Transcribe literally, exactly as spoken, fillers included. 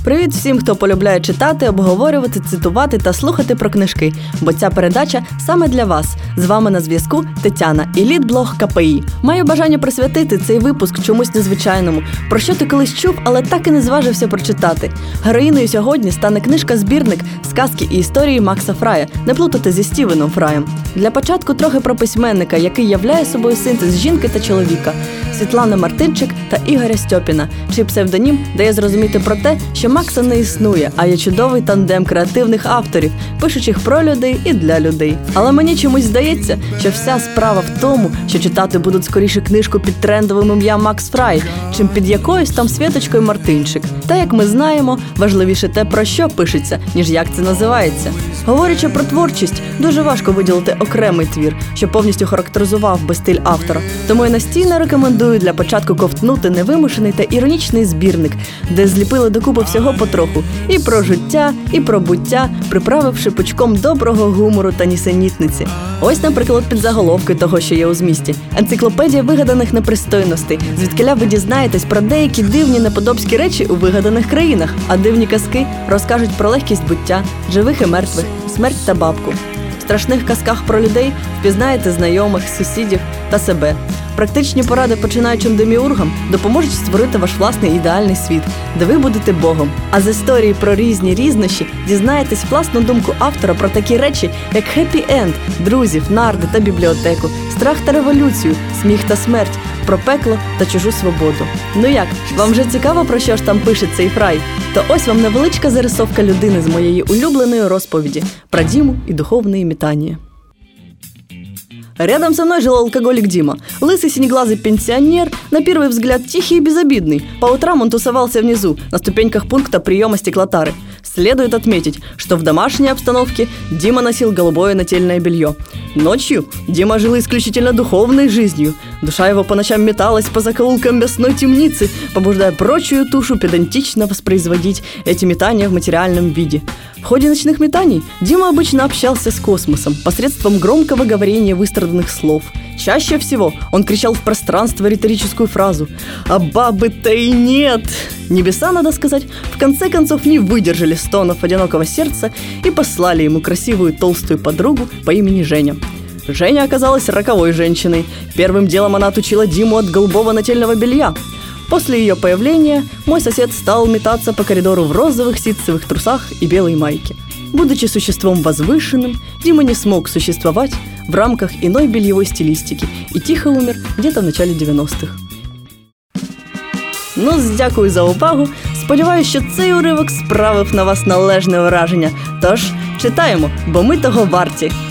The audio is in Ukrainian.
Привіт всім, хто полюбляє читати, обговорювати, цитувати та слухати про книжки, бо ця передача саме для вас. З вами на зв'язку Тетяна і лідблог КПІ. Маю бажання присвятити цей випуск чомусь незвичайному, про що ти колись чув, але так і не зважився прочитати. Героїною сьогодні стане книжка-збірник «Сказки і історії» Макса Фрая, не плутати зі Стівеном Фраєм. Для початку трохи про письменника, який являє собою синтез жінки та чоловіка. Світлана Мартинчик та Ігоря Стьопіна, чий псевдонім дає зрозуміти про те, що Макса не існує, а є чудовий тандем креативних авторів, пишучих про людей і для людей. Але мені чомусь здається, що вся справа в тому, що читати будуть скоріше книжку під трендовим ім'ям Макс Фрай, чим під якоюсь там Світочкою Мартинчик. Та, як ми знаємо, важливіше те, про що пишеться, ніж як це називається. Говорячи про творчість, дуже важко виділити окремий твір, що повністю характеризував би стиль автора. Тому я настійно рекомендую для початку ковтнути невимушений та іронічний збірник, де зліпили докупи всього потроху. І про життя, і про буття, приправивши пучком доброго гумору та нісенітниці. Ось, наприклад, підзаголовки того, що є у змісті. Енциклопедія вигаданих непристойностей, звідкиля ви дізнаєтесь про деякі дивні неподобські речі у вигаданих країнах, а дивні казки розкажуть про легкість буття, живих і мертвих, смерть та бабку. В страшних казках про людей впізнаєте знайомих, сусідів та себе. Практичні поради починаючим деміургам допоможуть створити ваш власний ідеальний світ, де ви будете Богом. А з історії про різні різнощі дізнаєтесь власну думку автора про такі речі, як хеппі-енд, друзів, нарди та бібліотеку, страх та революцію, сміх та смерть, про пекло та чужу свободу. Ну як, вам вже цікаво, про що ж там пише цей Фрай? То ось вам невеличка зарисовка людини з моєї улюбленої розповіді про Диму и духовные метания. Рядом со мной жил алкоголик Дима. Лысый синеглазый пенсионер, на первый взгляд тихий и безобидный. По утрам он тусовался внизу, на ступеньках пункта приема стеклотары. Следует отметить, что в домашней обстановке Дима носил голубое нательное белье. Ночью Дима жил исключительно духовной жизнью. Душа его по ночам металась по закоулкам мясной темницы, побуждая прочую тушу педантично воспроизводить эти метания в материальном виде. В ходе ночных метаний Дима обычно общался с космосом посредством громкого говорения выстраданных слов. Чаще всего он кричал в пространство риторическую фразу «А бабы-то и нет!». Небеса, надо сказать, в конце концов не выдержали стонов одинокого сердца и послали ему красивую толстую подругу по имени Женя. Женя оказалась роковой женщиной. Первым делом она отучила Диму от голубого нательного белья. После ее появления мой сосед стал метаться по коридору в розовых ситцевых трусах и белой майке. Будучи существом возвышенным, Дима не смог существовать в рамках иной бельевой стилистики и тихо умер где-то в начале дев'яностих. Ну, дякую за увагу. Сподіваюсь, що цей уривок справив на вас належне враження. Тож, читаємо, бо ми того варті.